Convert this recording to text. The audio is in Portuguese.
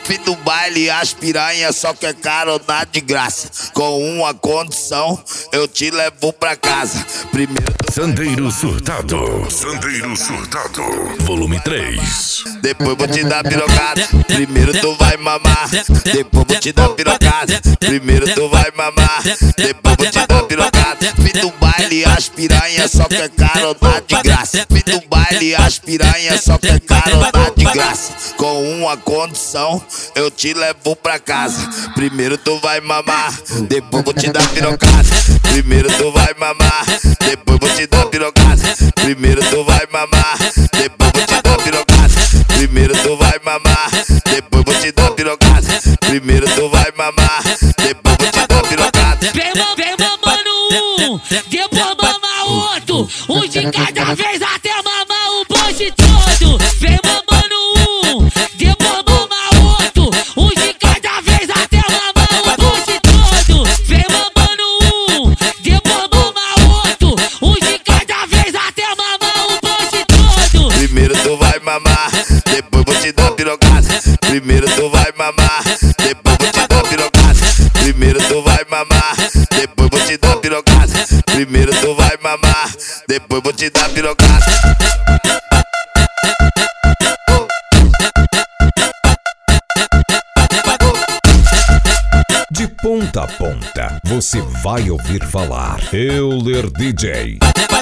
Fim do baile, as piranha só quer carona de graça. Com uma condição, eu te levo pra casa. Primeiro Sandeiro Surtado, volume 3. Depois vou te dar pirocada. Primeiro tu vai mamar. Depois vou te dar pirocada. Primeiro tu vai mamar. Depois vou te dar pirocada. Fim do baile, as piranha só quer carona de graça. Fim do baile, as piranha só quer carona de graça. Com uma condição, eu te levo pra casa. Primeiro tu vai mamar. Depois vou te dar pirocada. Primeiro tu vai mamar. Depois vou te dar pirocada. Primeiro tu vai mamar. Depois vou te dar pirocada. Primeiro tu vai mamar. Depois vou te dar pirocada. Primeiro tu vai mamar. Depois vou te dar pirocada. Vem mamando um, depois mama outro. Um de cada vez até mamar o bonde todo. Vem mamando um, depois mama outro. Um de cada vez até mamar o bonde todo. Vem mamando um, depois mama outro. Um de cada vez até mamar o bonde todo. Primeiro tu vai mamar. Depois vou te dar pirocada. Primeiro tu vai mamar. Depois vou te dar pirocada. Primeiro tu vai mamar. Depois vou te dar pirocada. Primeiro tu vai mamar. Depois vou te dar pirocada. De ponta a ponta, você vai ouvir falar Euler DJ.